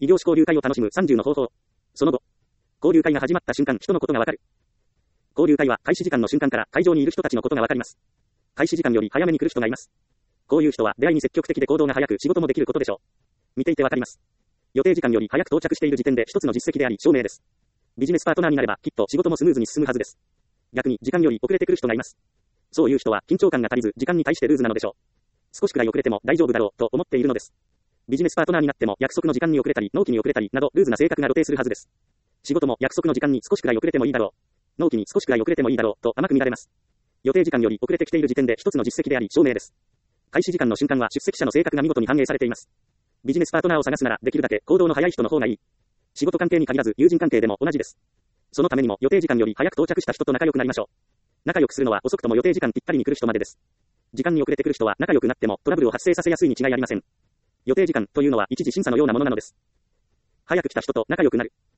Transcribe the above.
異業種交流会を楽しむ30の方法。その後、交流会が始まった瞬間、人のことがわかる。交流会は開始時間の瞬間から会場にいる人たちのことがわかります。開始時間より早めに来る人がいます。こういう人は出会いに積極的で行動が早く仕事もできることでしょう。見ていてわかります。予定時間より早く到着している時点で一つの実績であり証明です。ビジネスパートナーになればきっと仕事もスムーズに進むはずです。逆に時間より遅れてくる人がいます。そういう人は緊張感が足りず時間に対してルーズなのでしょう。少しくらい遅れても大丈夫だろうと思っているのです。ビジネスパートナーになっても約束の時間に遅れたり納期に遅れたりなどルーズな性格が露呈するはずです。仕事も約束の時間に少しくらい遅れてもいいだろう。納期に少しくらい遅れてもいいだろうと甘く見られます。予定時間より遅れてきている時点で一つの実績であり証明です。開始時間の瞬間は出席者の性格が見事に反映されています。ビジネスパートナーを探すならできるだけ行動の早い人の方がいい。仕事関係に限らず友人関係でも同じです。そのためにも予定時間より早く到着した人と仲良くなりましょう。仲良くするのは遅くとも予定時間ぴったりに来る人までです。時間に遅れてくる人は仲良くなってもトラブルを発生させやすいに違いありません。予定時間というのは一時審査のようなものなのです。早く来た人と仲良くなる。